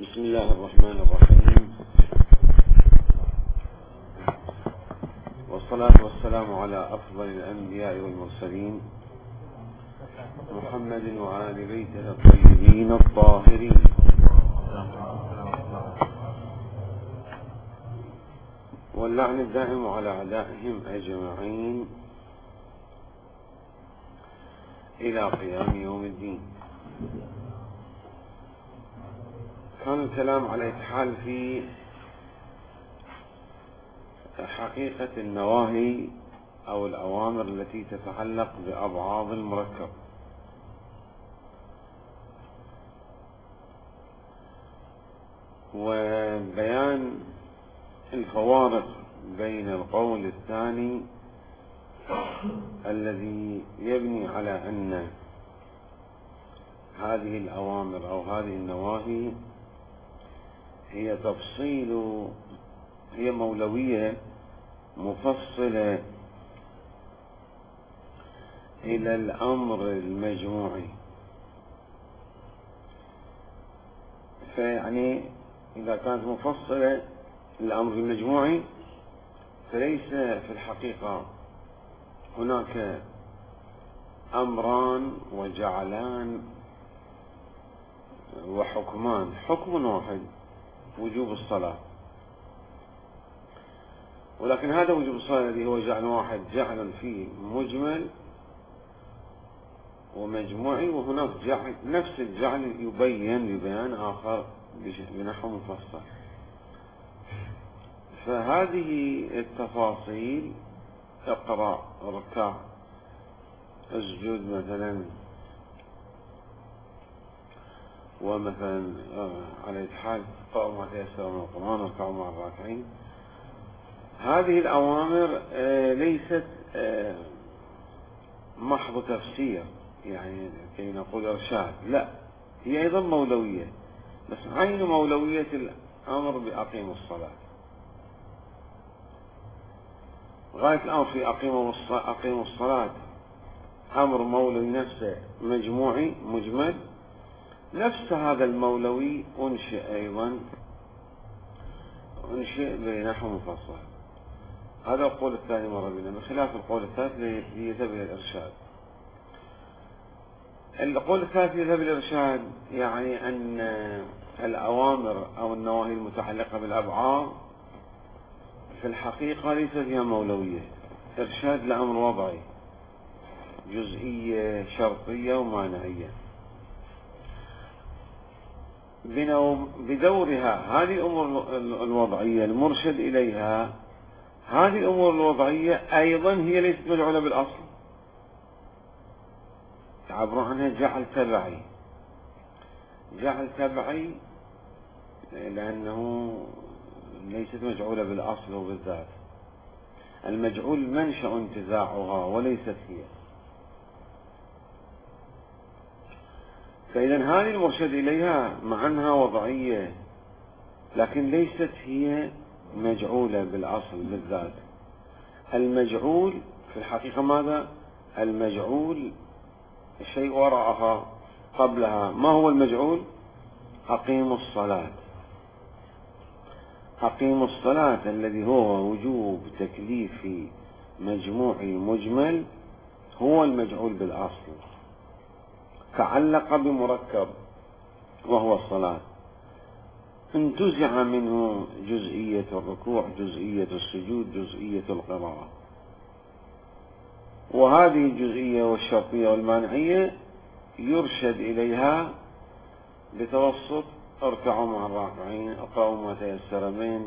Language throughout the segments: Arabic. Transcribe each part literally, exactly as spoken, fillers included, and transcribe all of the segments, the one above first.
بسم الله الرحمن الرحيم، والصلاة والسلام على أفضل الأنبياء والمرسلين، محمد وآل بيته الطيبين الطاهرين. واللعن الدائم على أعدائهم أجمعين إلى قيام يوم الدين. كان الكلام على إتحال في حقيقة النواهي أو الأوامر التي تتعلق بأبعاض المركب، وبيان الفوارق بين القول الثاني الذي يبني على أن هذه الأوامر أو هذه النواهي هي تفصيل، هي مولوية مفصلة إلى الأمر المجموعي. فيعني إذا كانت مفصلة للأمر المجموعي فليس في الحقيقة هناك أمران وجعلان وحكمان، حكم واحد وجوب الصلاة، ولكن هذا وجوب الصلاة الذي هو جعل واحد جعل فيه مجمل ومجموعي، وهناك جعل نفس الجعل يبين ببيان آخر بنحو مفصل. فهذه التفاصيل، اقرأ، اركع، اسجد مثلا، ومثلا على إتحال اقرأوا ما تيسر من القرآن، اركعوا مع الراكعين. هذه الأوامر ليست محض تفسير، يعني كي نقول إرشاد، لا، هي أيضا مولوية، بس عين مولوية الأمر بأقيموا الصلاة. غاية الأمر في أقيموا الصلاة أمر مولوي نفسه مجموعي مجمل، نفس هذا المولوي أنشئ أيضا أنشئ بنحو مفصل. هذا القول الثاني مرة بنا، بخلاف القول الثالث يذهب إلى الإرشاد. القول الثالث يذهب إلى الإرشاد، يعني أن الأوامر أو النواهي المتعلقة بالأبعاد في الحقيقة ليست فيها مولوية، إرشاد لأمر وضعي، جزئية شرطية ومانعية. بدورها هذه الأمور الوضعية المرشد إليها، هذه الأمور الوضعية أيضا هي ليست مجعولة بالأصل، يعبرون عنها جعل تبعي. جعل تبعي لأنه ليست مجعولة بالأصل وبالذات، المجعول منشأ انتزاعها وليست هي. فإذا هذه المرشد إليها مع أنها وضعية لكن ليست هي مجعولة بالأصل بالذات. المجعول في الحقيقة ماذا؟ المجعول الشيء وراءها قبلها. ما هو المجعول؟ أقيموا الصلاة. أقيموا الصلاة الذي هو وجوب تكليفي مجموعي مجمل هو المجعول بالأصل، تعلق بمركب وهو الصلاة، انتزع منه جزئية الركوع، جزئية السجود، جزئية القراءة، وهذه الجزئية والشرطية والمانعية يرشد إليها بتوسط اركعوا مع الراكعين، اقرأوا ما تيسر منه،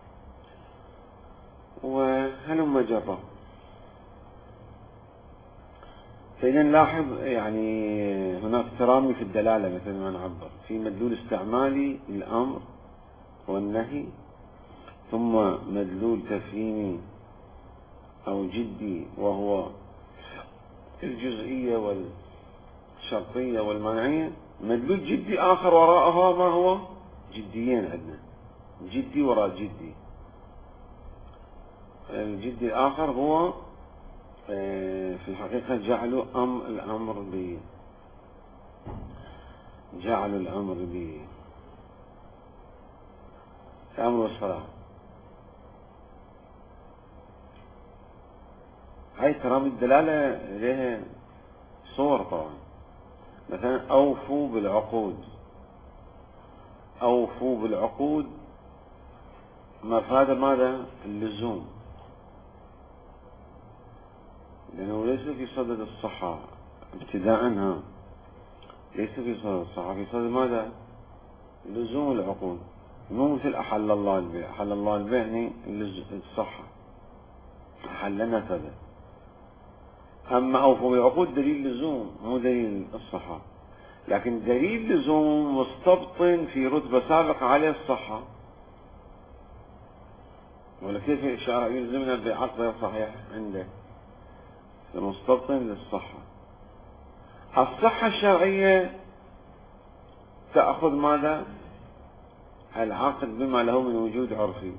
وهلم جرا. فإذا نلاحظ يعني هناك ترامي في الدلالة مثل ما نعبر، في مدلول استعمالي للأمر والنهي، ثم مدلول تفهيمي أو جدي وهو الجزئية والشرطية والمانعية، مدلول جدي آخر وراءها ما هو؟ جديين عندنا، جدي وراء جدي. الجدي الآخر هو في الحقيقة جعلوا أم الأمر ب جعلوا الأمر ب الأمر والصلاة. هاي ترى الدلالة لها صور طبعا. مثلا أوفوا بالعقود، أوفوا بالعقود مفاد ماذا؟ اللزوم، لأنه ليس في صدد الصحة ابتداء، ها ليس في صدد الصحة، في صدد ماذا؟ لزوم العقود. مو مثل أحل الله البيع، أحل الله البيع يعني الصحة، أحلنا كذا. أما أوفوا بالعقود دليل لزوم مو دليل الصحة، لكن دليل لزوم مستبطن في رتبة سابقة عليه الصحة. ولا كيف الشارع يلزمنا بعقد غير صحيح عنده؟ مستبطن للصحة. الصحة الشرعية تأخذ ماذا؟ العقد بما له من وجود عرفي،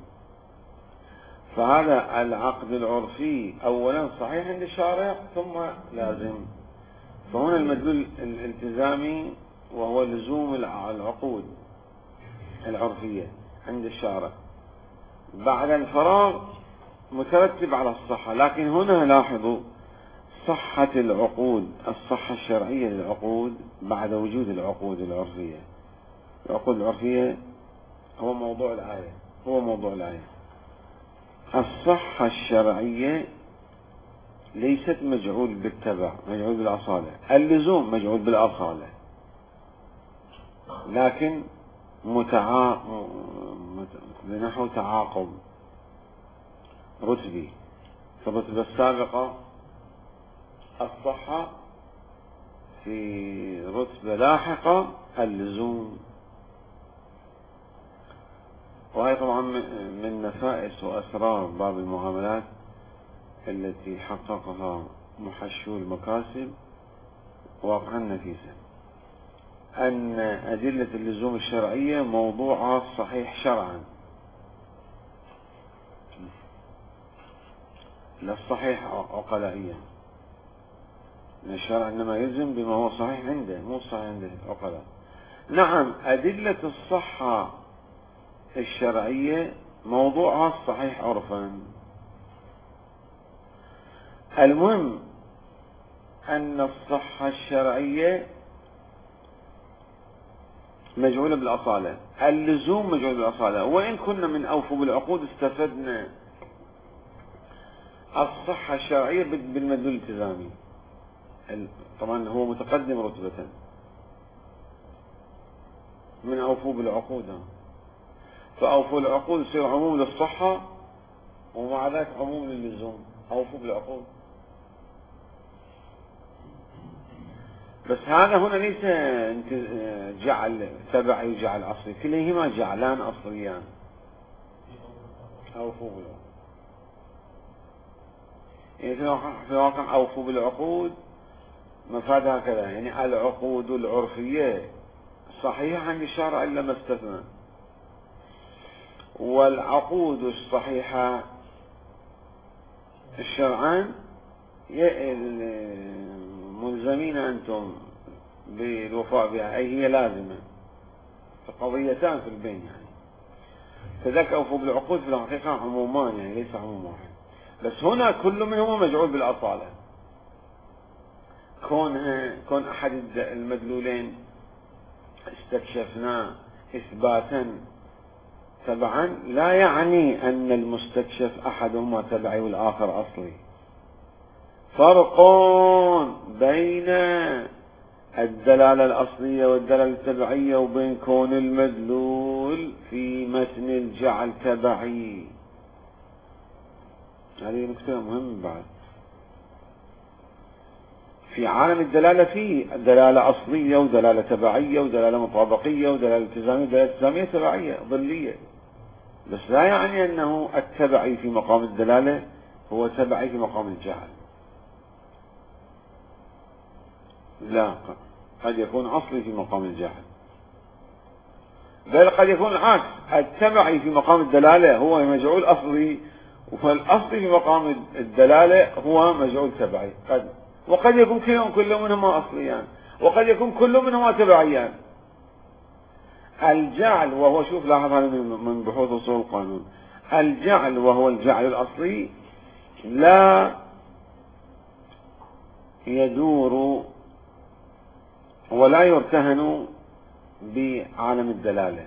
فهذا العقد العرفي أولا صحيح عند الشارع ثم لازم. فهنا المدلول الالتزامي وهو لزوم العقود العرفية عند الشارع بعد الفراغ مترتب على الصحة. لكن هنا لاحظوا صحة العقود، الصحة الشرعية للعقود بعد وجود العقود العرفية. العقود العرفية هو موضوع الآية، هو موضوع الآية. الصحة الشرعية ليست مجعول بالتبع، مجعول بالأصالة. اللزوم مجعول بالأصالة، لكن متعا... بنحو تعاقب رتبي. في الرتبة السابقة الصحة، في رتبة لاحقة اللزوم. وهي طبعا من نفائس وأسرار باب المعاملات التي حققها محشو المكاسب واقعا نفيسا، أن أدلة اللزوم الشرعية موضوعها صحيح شرعا، لا الصحيح عقلائيا. الشرع إنما يلزم بما هو صحيح عنده، مو صحيح عنده عقلاء. نعم أدلة الصحة الشرعية موضوعها الصحيح عرفا. المهم أن الصحة الشرعية مجعولة بالأصالة، اللزوم مجعول بالأصالة. وإن كنا من أوفوا بالعقود استفدنا الصحة الشرعية بالمدلول الالتزامي، طبعا هو متقدم رتبة من أوفوا بالعقود. فأوفوا العقود يصير عموم للصحة ومع ذلك عموم للزوم. أوفوا بالعقود، بس هذا هنا ليس جعل تبعي وجعل أصلي، كليهما جعلان أصليان. أوفوا بالعقود يعني في واقع أوفوا بالعقود مفاد هكذا، يعني العقود العرفية صحيحة عند الشارع إلا ما استثنى، والعقود الصحيحة الشرعان ملزمين أنتم بالوفاء بها، أي هي لازمة. فقضيتان في البين يعني. فذاك أوفوا بالعقود في الحقيقة عمومان، يعني ليس عموم واحد، بس هنا كل منهما مجعول بالأصالة. كونها كون أحد المدلولين استكشفناه إثباتا تبعا لا يعني أن المستكشف أحدهما تبعي والآخر أصلي. فرق بين الدلالة الأصلية والدلالة التبعية وبين كون المدلول في متن الجعل تبعي. هذه نقطة مهمة. بعد في عالم الدلالة فيه دلالة أصلية ودلالة تبعية ودلالة مطابقية ودلالة التزامية ودلالة التزامية تبعية ظلية، بس لا يعني أنه التبعي في مقام الدلالة هو تبعي في مقام الجعل. لا، قد يكون أصلي في مقام الجعل، بل قد يكون العكس، التبعي في مقام الدلالة هو مجعول أصلي، فالأصلي في مقام الدلالة هو مجعول تبعي. قد وقد يكون كل منهما أصليان، وقد يكون كل منهما تبعيان. الجعل وهو، شوف لاحظ هذا من بحوث أصول القانون، الجعل وهو الجعل الأصلي لا يدور ولا يرتهن بعالم الدلالة.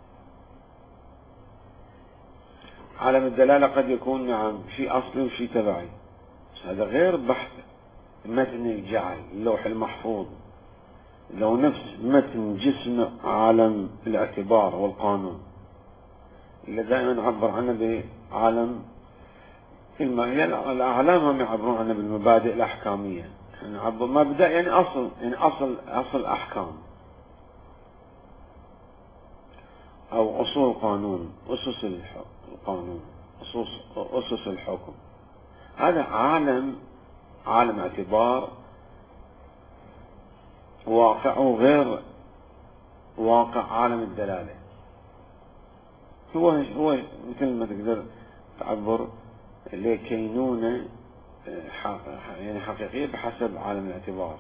عالم الدلالة قد يكون نعم شيء أصلي وشيء تبعي، هذا غير بحث متن الجعل اللوح المحفوظ، لو نفس متن جسم عالم الاعتبار والقانون اللي دائما نعبر عنه بعالم الأعلام، هم يعبرون عنه بالمبادئ الأحكامية، يعني مبدأ يعني أصل، يعني أصل أصل أحكام أو أصول قانون، أسس القانون، أسس الحكم. هذا عالم عالم اعتبار واقعه غير واقع عالم الدلالة. هو هو مثل ما تقدر تعبر لكينونة يعني حقيقية بحسب عالم الاعتبار.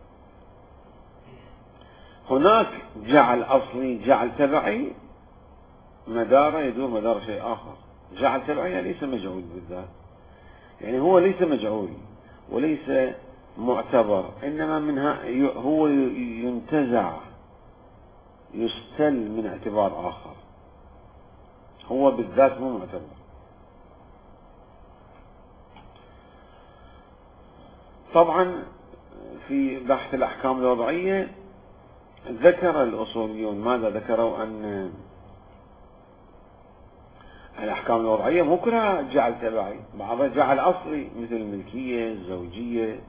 هناك جعل أصلي، جعل تبعي مداره يدور مدار شيء آخر. جعل تبعي ليس مجعول بالذات، يعني هو ليس مجعول وليس معتبر، إنما منها هو ينتزع يستل من اعتبار آخر، هو بالذات مو معتبر. طبعا في بحث الأحكام الوضعية ذكر الأصوليون ماذا ذكروا؟ أن الأحكام الوضعية مو كلها جعل تبعي، بعضها جعل أصلي مثل الملكية، الزوجية،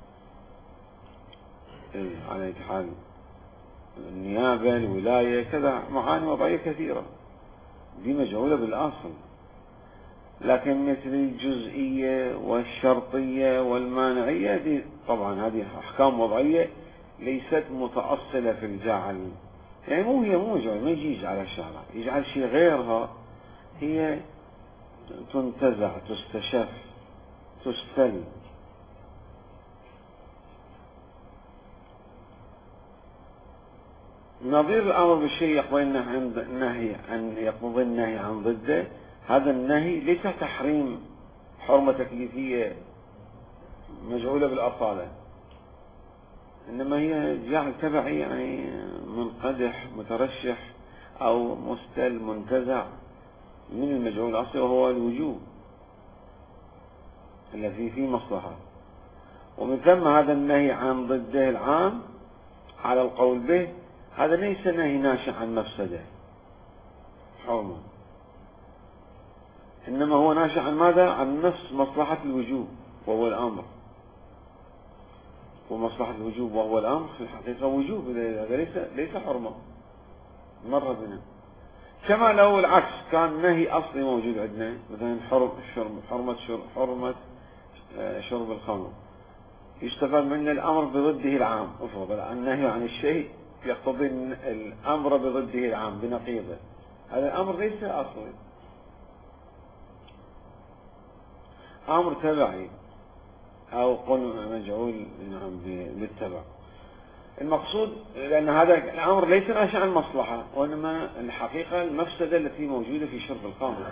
على أي حال النيابة، الولاية، كذا معاني وضعية كثيرة دي مجعولة بالأصل. لكن مثل الجزئية والشرطية والمانعية دي طبعا هذه أحكام وضعية ليست متأصلة في الجعل، يعني مو هي مو مجعول، ما يجي يجعل الشارع، يجعل شيء غيرها، هي تنتزع، تستشف، تستل. نظير الأمر بالشيء يقضي النهي عن يقضي النهي عن ضده، هذا النهي ليس تحريم حرمة تكليفية مجعولة بالأصالة، إنما هي جعل تبعي، يعني منقدح مترشح أو مستل منتزع من المجعول الأصلي، وهو الوجوب الذي فيه مصلحة. ومن ثم هذا النهي عن ضده العام على القول به، هذا ليس نهي ناشئ عن مفسدة حرمة، إنما هو ناشئ عن ماذا؟ عن نفس مصلحة الوجوب وهو الأمر، ومصلحة الوجوب وهو الأمر في الحقيقة وجوب، هذا ليس ليس حرمة مرة بنا. كما لو العكس كان نهي أصلي موجود عندنا، مثلا حرم الشرب، حرمة شرب، حرمة شرب الخمر، يستفاد من الأمر بضده العام. افرض النهي عن الشيء يقتضي الأمر بضده العام بنقيضه، هذا الأمر ليس أصلي، أمر تبعي أو قل مجعول نعم بالتبع. المقصود لأن هذا الأمر ليس ناشئ عن مصلحة، وإنما الحقيقة المفسدة التي موجودة في شرب الخمر.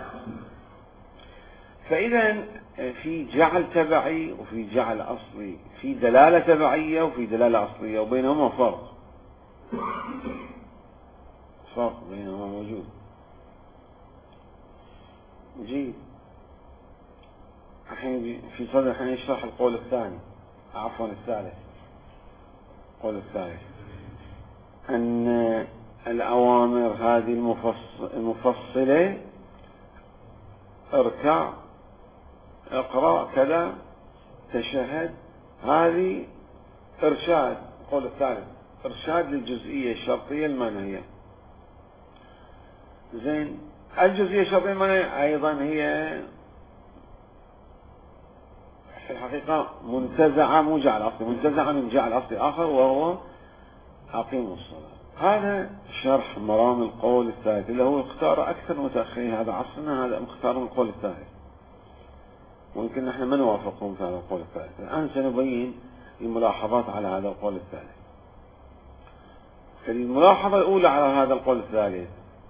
فإذا في جعل تبعي وفي جعل أصلي، في دلالة تبعية وفي دلالة أصلية، وبينهما فرق، فرق بينهما موجود. جيد. الحين في صدر الحين يشرح القول الثاني، عفوا الثالث. القول الثالث أن الأوامر هذه المفصل المفصلة، اركع، اقرأ، كذا، تشهد، هذه إرشاد. القول الثالث إرشاد للجزئية الشرطية المانعية. زين، الجزئية الشرطية المانعية أيضا هي في الحقيقة منتزعة، مو جعل أصلي، منتزعة من جعل أصلي آخر وهو أقيموا الصلاة. هذا شرح مرام القول الثالث اللي هو اختار أكثر متأخرين هذا عصرنا، هذا مختار من القول الثالث، ويمكن نحن ما نوافقهم في هذا القول الثالث. الآن سنبين الملاحظات على هذا القول الثالث. الملاحظة الأولى على هذا القول الثالث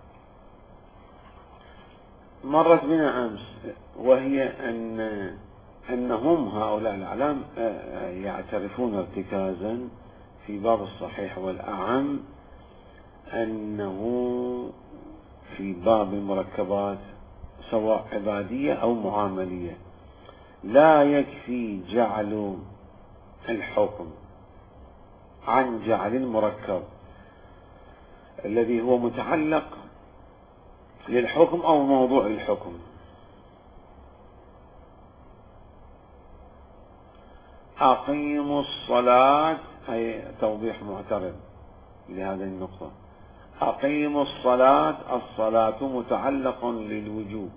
مرت بنا أمس، وهي أن أنهم هؤلاء الأعلام يعترفون ارتكازا في باب الصحيح والأعم أنه في باب المركبات سواء عبادية أو معاملية لا يكفي جعل الحكم عن جعل المركب الذي هو متعلق للحكم أو موضوع الحكم. أقيموا الصلاة، أي توضيح معترض لهذه النقطة. أقيموا الصلاة، الصلاة متعلق للوجوب.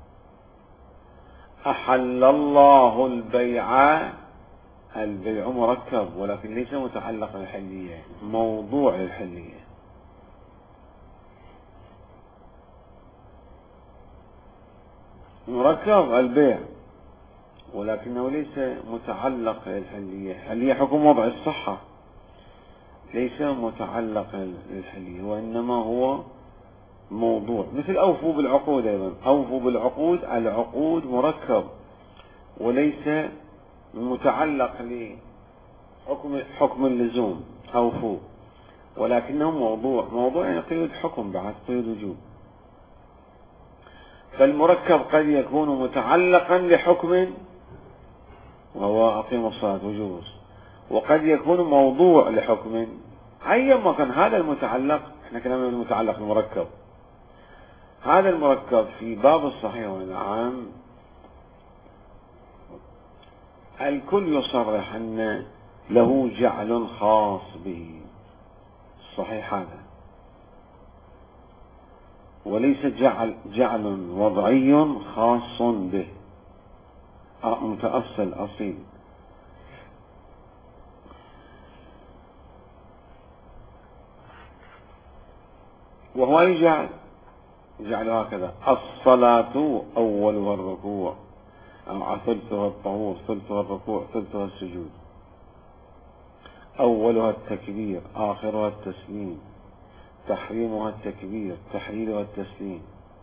أحل الله البيع، البيع مركب ولكن ليس متعلق بالحلية، موضوع الحلية. مركب البيع ولكنه ليس متعلق بالحلية. الحلية حكم وضع الصحة، ليس متعلق بالحلية وإنما هو موضوع. مثل أوفوا بالعقود أيضا، أوفوا بالعقود، العقود مركب وليس متعلق لحكم حكم اللزوم أوفوا، ولكنه موضوع. موضوع يعني قيود حكم بعد قيود وجوب. فالمركب قد يكون متعلقا لحكم وهو أقيم الصلاة وجوب، وقد يكون موضوع لحكم. أيما كان هذا المتعلق، احنا كلامنا المتعلق المركب، هذا المركب في باب الصحيح والعام الكل يصرح أن له جعل خاص به، الصحيح هذا، وليس جعل جعل وضعي خاص به متأصل أصيل. وهو يجعل جعل هكذا: الصلاة أولها الركوع، أو ثلثها الطهور، ثلثها الركوع، ثلثها السجود، أولها التكبير، آخرها التسليم، تحريمها التكبير، تحليلها التسليم.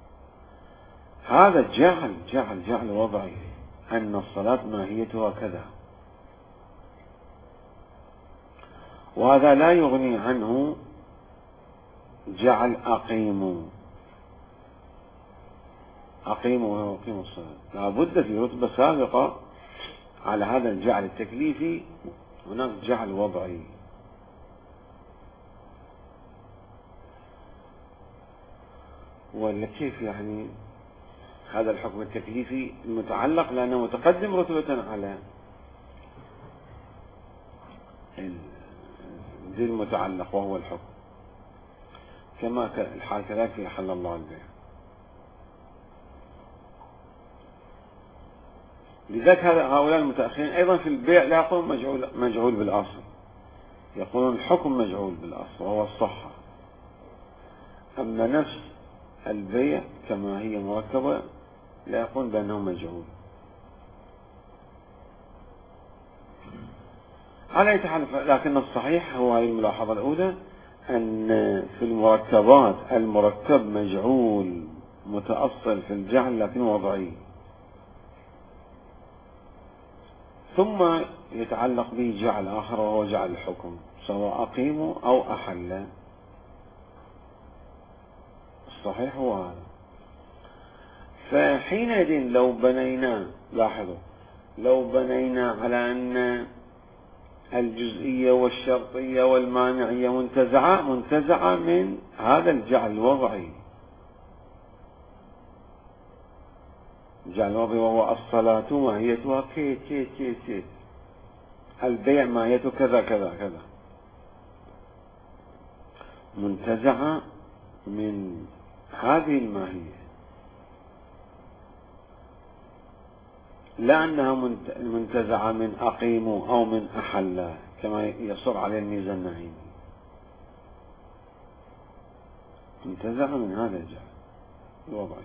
هذا جعل جعل جعل وضعي، أن الصلاة ماهيتها كذا، وهذا لا يغني عنه جعل أقيموا أقيموا وأقيموا الصلاة. لابد في رتبة سابقة على هذا الجعل التكليفي هناك جعل وضعي. ولا كيف يعني هذا الحكم التكليفي المتعلق لأنه متقدم رتبة على ذي المتعلق وهو الحكم، كما الحال كذلك في أحل الله البيع. لذلك هؤلاء المتأخرين أيضا في البيع لا يقولون مجعول, مجعول بالأصل، يقولون الحكم مجعول بالأصل وهو الصحة. أما نفس البيع كما هي مركبة لا يقولون بأنه مجعول. على يتحالف، لكن الصحيح هو هذه الملاحظة الأولى، أن في المركبات المركب مجعول متأصل في الجعل لكن وضعي، ثم يتعلق به جعل آخر وهو جعل الحكم، سواء أقيموا أو أحل. الصحيح هو هذا. فحينئذ لو بنينا، لاحظوا، لو بنينا على أن الجزئية والشرطية والمانعية منتزعة منتزعة من هذا الجعل الوضعي، الجعل الوضعي وهو الصلاة ماهيتها كيت كيت كيت كيت، البيع ماهيته كذا كذا كذا، منتزعة من هذه الماهية، لا أنها منتزعة من أقيموا أو من أحل كما يصر عليه الميزان النعيمي، منتزعة من هذا الجعل الوضعي.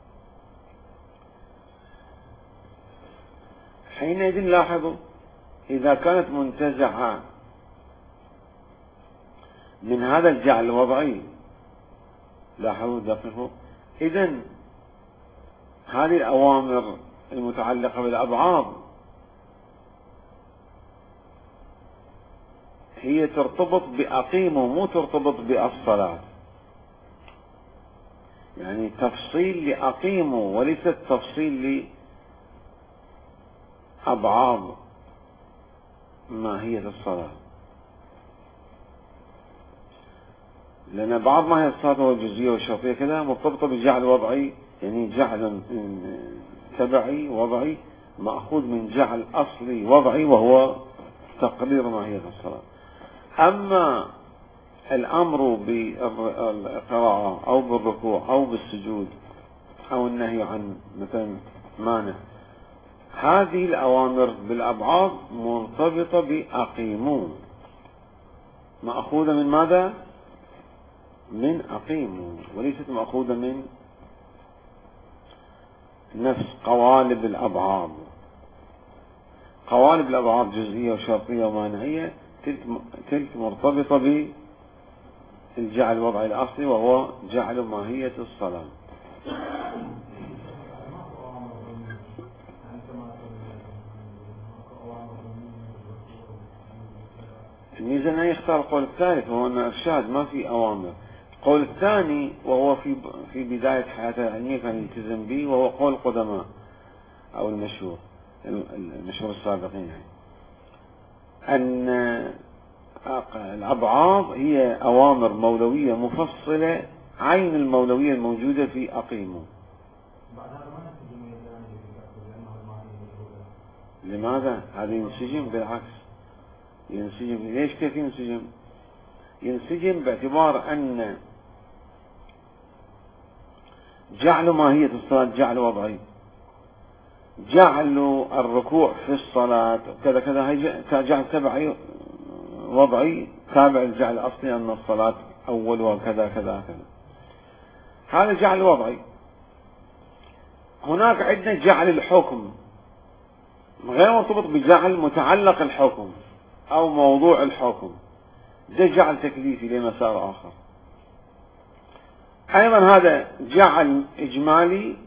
حينئذ لاحظوا، إذا كانت منتزعة من هذا الجعل الوضعي. لاحظوا دقيقوا. إذن هذه الأوامر المتعلقة بالأبعاد هي ترتبط بأقيموا، مو ترتبط بالصلاة. يعني تفصيل لأقيموا وليست تفصيل لأبعاد ماهية الصلاة. لأن بعض ماهية الصلاة والجزئية والشرطية كذا مرتبطة بجعل وضعي، يعني جعل تبعي وضعي مأخوذ من جعل أصلي وضعي وهو تقرير ماهية الصلاة. أما الأمر بالقراءة أو بالركوع أو بالسجود أو النهي عن مثلا مانع، هذه الأوامر بالأبعاد مرتبطة بأقيموا، مأخوذة من ماذا؟ من أقيموا، وليست مأخوذة من نفس قوالب الأبعاد. قوالب الأبعاد جزئية وشرطية ومانعية تلك مرتبطة بالجعل الوضعي الأصلي وهو جعل ماهية الصلاة. الميزة أنه يختار القول الثالث وهو أن إرشاد ما في أوامر. القول الثاني وهو في في بداية حياته العلمية كان يلتزم به، وهو قول القدماء أو المشهور المشهور السابقين، يعني أن الأبعاد هي أوامر مولوية مفصلة عين المولوية الموجودة في أقيموا. لماذا؟ هذا ينسجم، بالعكس ينسجم. ليش كيف ينسجم؟ ينسجم باعتبار أن جعل ماهية الصلاة جعل وضعي، جعل الركوع في الصلاة كذا كذا هي جعل تبعي وضعي تابع الجعل الأصلي أن الصلاة أولها كذا كذا كذا. هذا جعل وضعي. هناك عندنا جعل الحكم غير مرتبط بجعل متعلق الحكم أو موضوع الحكم، ده جعل تكليفي لمسار آخر. أيضا هذا جعل إجمالي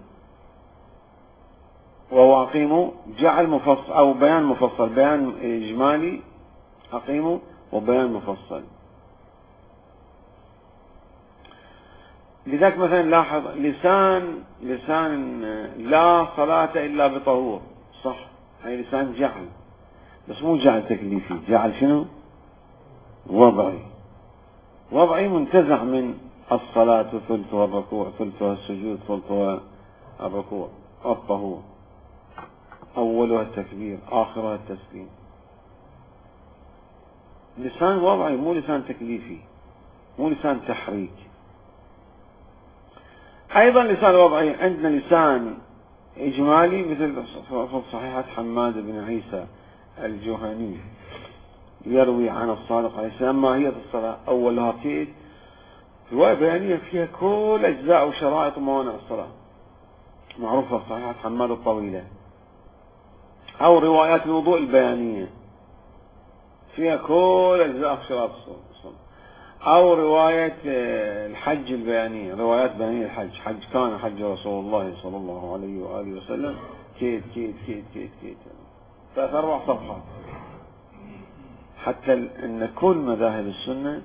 وهو أقيموا، جعل مفصل أو بيان مفصل، بيان إجمالي أقيموا وبيان مفصل. لذلك مثلا لاحظ لسان لسان لا صلاة إلا بطهور، صح، هي لسان جعل بس مو جعل تكليفي، جعل شنو؟ وضعي. وضعي منتزع من الصلاة ثلثها الركوع ثلثها السجود ثلثها الركوع الطهور، أولها التكبير آخرها التسليم. لسان وضعي مو لسان تكليفي، مو لسان تحريك. أيضا لسان وضعي عندنا لسان إجمالي مثل في صحيحة حماد بن عيسى الجهني يروي عن الصادق عليه السلام ماهية الصلاة أولها كيد، رواية بيانية فيها كل أجزاء وشرائط وموانع الصلاة معروفة في صحيحة حماد الطويلة، أو روايات الوضوء البيانية فيها كل أجزاء وشرائط الصلاة، أو رواية الحج البيانية، روايات بيانية الحج، حج كان حج رسول الله صلى الله عليه وآله وسلم كيد كيد كيد كيد كيد ثلاث أربع صفحات. حتى أن كل مذاهب السنة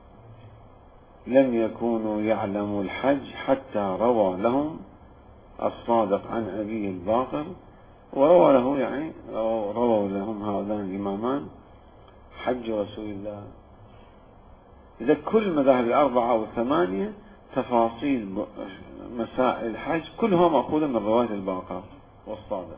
لم يكونوا يعلموا الحج حتى روى لهم الصادق عن أبيه الباقر، وروى له يعني رووا لهم هذان الإمامان حج رسول الله. إذا كل مذاهب الأربعة والثمانية تفاصيل مسائل الحج كلها مأخوذة من رواية الباقر والصادق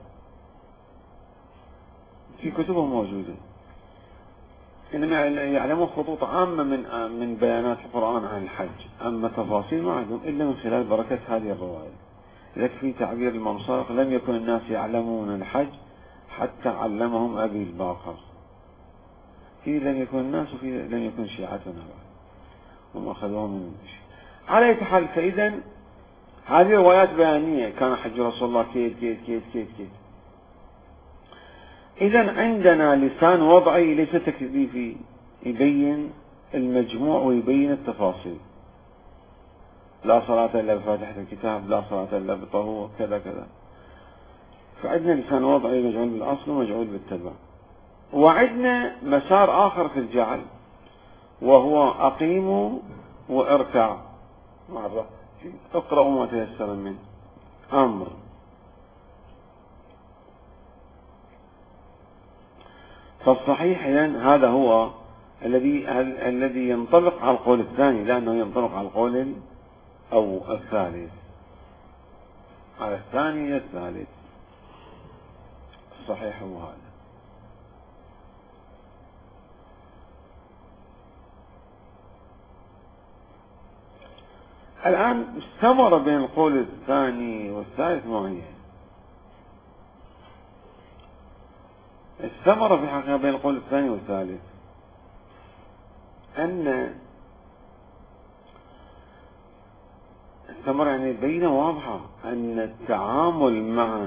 في كتبهم موجودة، إنما يعلمون خطوط عامة من من بيانات القرآن عن الحج، أما تفاصيل ما عندهم إلا من خلال بركة هذه الرواية. لذلك في تعبير الإمام صادق لم يكن الناس يعلمون الحج حتى علمهم أبي الباقر. في لم يكن الناس وفي لم يكن شيعتنا هم أخذوهم من الشيء. على أي حال فإذا هذه روايات بيانية كان حج رسول الله كيد كيد كيد كيد كيد. إذا عندنا لسان وضعي ليس تكليفي يبين المجموع ويبين التفاصيل. لا صلاة إلا بفاتحة الكتاب، لا صلاة إلا بطهور، كذا كذا. فعندنا لسان وضعي مجعول بالأصل ومجعول بالتبع. وعندنا مسار آخر في الجعل وهو أقيموا واركعوا، مرة اقرأوا ما تيسر منه، أمر. فالصحيح إذن هذا هو الذي الذي ينطبق على القول الثاني، لأنه ينطبق على القول أو الثالث، على الثاني الثالث. الصحيح هو هذا. الآن الثمرة بين القول الثاني والثالث ما هي؟ الثمرة في الحقيقة بين القول الثاني والثالث أن الثمرة يعني بينة واضحة أن التعامل مع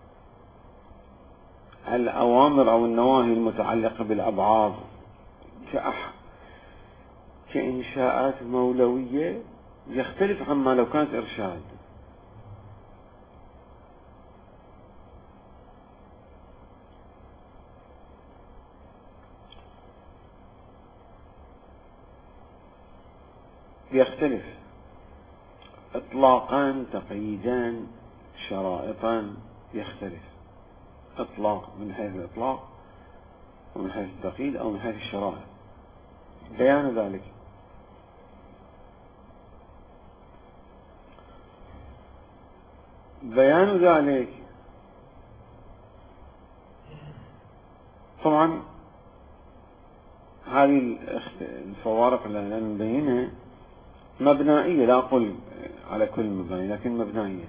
الأوامر أو النواهي المتعلقة بالأبعاد كأح كإنشاءات مولوية يختلف عما لو كانت إرشاد. يختلف إطلاقا، تقييدا، شرائطا، يختلف إطلاق من حيث الإطلاق ومن حيث التقييد أو من حيث الشرائط. بيان ذلك بيان ذلك طبعا هذه الفوارق اللي نبينها مبنائية، لا أقول على كل مبنى لكن مبنائية.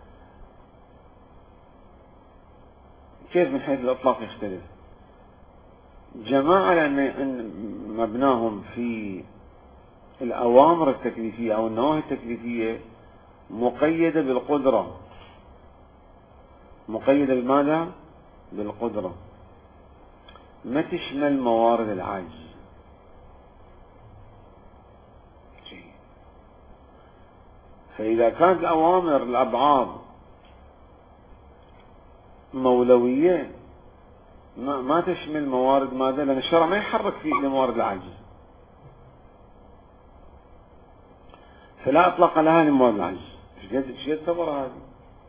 كيف من حيث الإطلاق يختلف؟ جماعة لأن مبناهم في الأوامر التكليفية أو النواهي التكليفية مقيدة بالقدرة، مقيدة بماذا؟ بالقدرة، ما تشمل موارد العجز. فإذا كانت الأوامر الأبعاد مولوية ما, ما تشمل موارد ماذا؟ لأن الشرع ما يحرك في موارد العجز، فلا أطلق لها لموارد العجز. ايش قد ثمرة هذه؟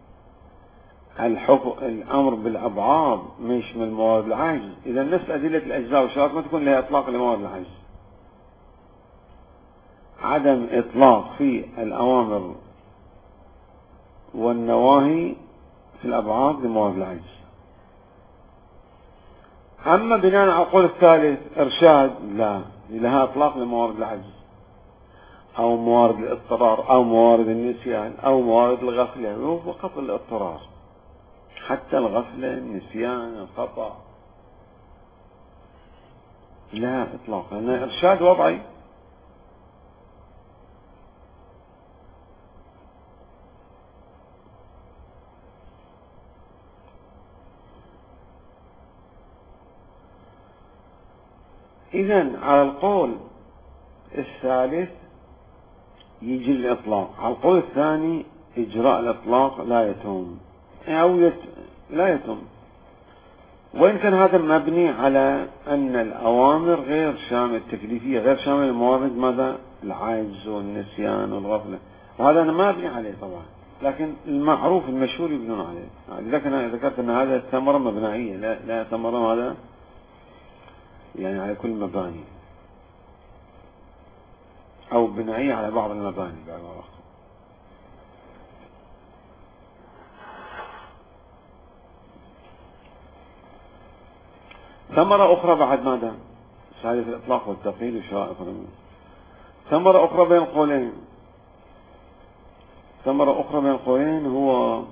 الحكم الأمر بالأبعاد ما يشمل موارد العجز، إذا نفس أدلة الأجزاء والشرائط ما تكون لها إطلاق لموارد العجز. عدم إطلاق في الأوامر والنواهي في الأبعاد لموارد العجز. أما بناء على القول الثالث إرشاد، لا لها إطلاق لموارد العجز أو موارد الاضطرار أو موارد النسيان أو موارد الغفلة، هو فقط الاضطرار، حتى الغفلة، النسيان، الخطأ لها إطلاق لأنها إرشاد وضعي. إذن على القول الثالث يجي الإطلاق، على القول الثاني إجراء الإطلاق لا يتم أو يت... لا يتم، وإن كان هذا مبني على أن الأوامر غير شامل، التكليفية غير شامل الموارد ماذا؟ العجز والنسيان والغفلة، وهذا أنا ما أبني عليه طبعا، لكن المعروف المشهور يبنون عليه. لذلك أنا ذكرت أن هذا ثمرة مبنائية، لا, لا ثمرة ماذا؟ يعني على كل مباني أو بنائية على بعض المباني بعبارة أخرى. ثمرة أخرى بعد ماذا؟ شهادة الإطلاق والتقييد وشرائط الأمور. ثمرة أخرى بين القولين، ثمرة أخرى بين القولين هو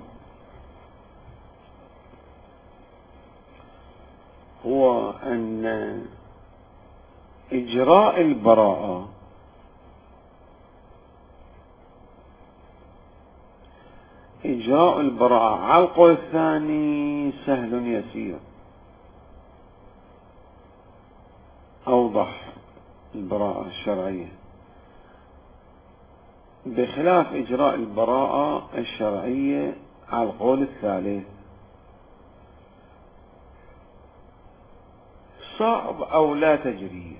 هو أن إجراء البراءة إجراء البراءة على القول الثاني سهل يسير، أوضح البراءة الشرعية، بخلاف إجراء البراءة الشرعية على القول الثالث. صعب أو لا تجري.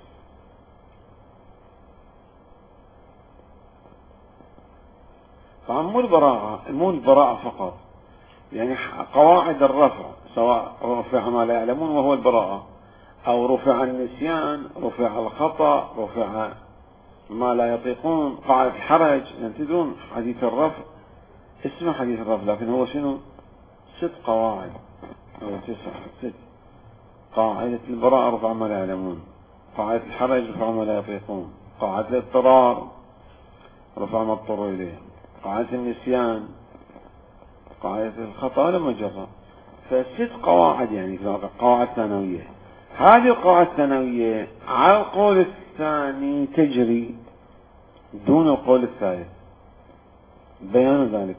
طبعا مو البراءة مو البراءة فقط، يعني قواعد الرفع سواء رفع ما لا يعلمون وهو البراءة، أو رفع النسيان، رفع الخطأ، رفع ما لا يطيقون، قاعدة الحرج. تدرون حديث الرفع اسمه حديث الرفع، لكن هو شنو؟ ست قواعد أو تسع ست. قاعدة البراءة رفع ما لا يعلمون، قاعدة الحرج رفع ما لا يطيقون، قاعدة الاضطرار رفع ما اضطروا إليه، قاعدة النسيان، قاعدة الخطأ لما جرى. فست قواعد يعني في الواقع قواعد ثانوية. هذه القواعد الثانوية على القول الثاني تجري دون القول الثالث. بيان ذلك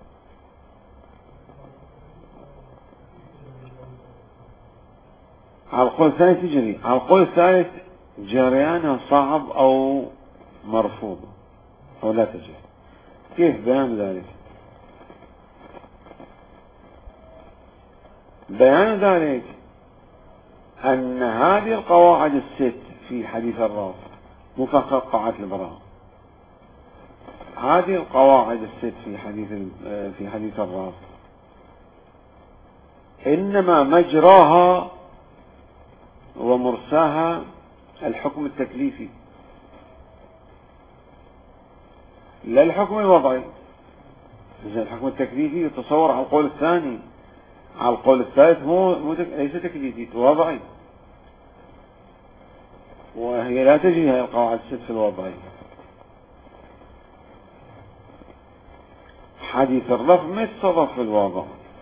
على القول الثاني تجري، على القول الثالث جريانها صعب أو مرفوض أو لا تجري. كيف بيان ذلك؟ بيان ذلك أن هذه القواعد الست في حديث الرافع مو فقط قاعدة البراءة، هذه القواعد الست في حديث في حديث الرافع إنما مجراها ومرساها الحكم التكليفي لا الحكم الوضعي. إذا الحكم التكليفي يتصور على القول الثاني، على القول الثالث مو مو ليس تكليفي، وضعي، وهي لا تجري هذه القواعد الست في الوضعي. حديث الرفع ما يتصرف في الوضع.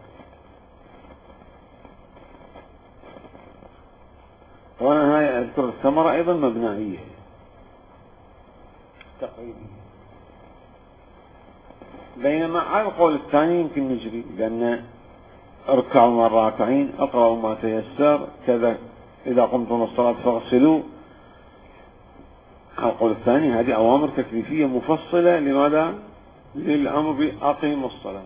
وانا هاي اذكر الثمرة ايضا مبنائية تقريبا، بينما على القول الثاني يمكن نجري، لان اركعوا مع الراكعين، اقرأوا ما تيسر كذا، اذا قمتم الصلاة فاغسلوا. على القول الثاني هذه اوامر تكليفية مفصلة. لماذا؟ للامر باقيموا الصلاة،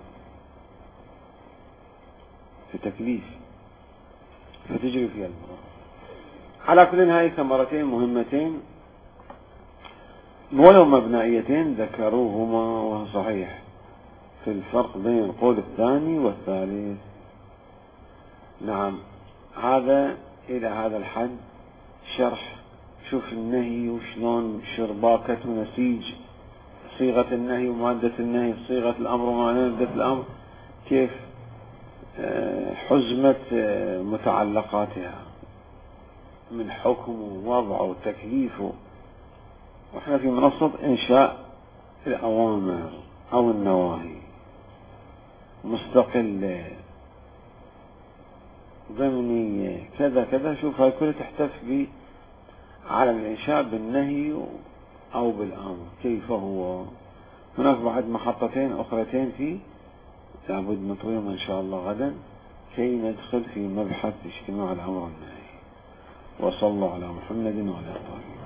في تكليف فتجري فيها المرأة. على كل هاي ثمرتين مهمتين ولو مبنائيتين ذكروهما وهو صحيح في الفرق بين القول الثاني والثالث. نعم، هذا إلى هذا الحد شرح. شوف النهي وشلون شرباكة ونسيج صيغة النهي ومادة النهي، صيغة الأمر ومادة الأمر، كيف حزمة متعلقاتها من حكم ووضع وتكليف. وإحنا في منصة إنشاء الأوامر أو النواهي مستقلة ضمنية كذا كذا. شوف هاي كلها تحتف على الإنشاء بالنهي أو بالأمر كيف هو. هناك بعد محطتين أخرتين فيه لابد نطويهم إن شاء الله غدا كي ندخل في مبحث اجتماع الأمر والنهي. وصلى الله على محمد وعلى آله.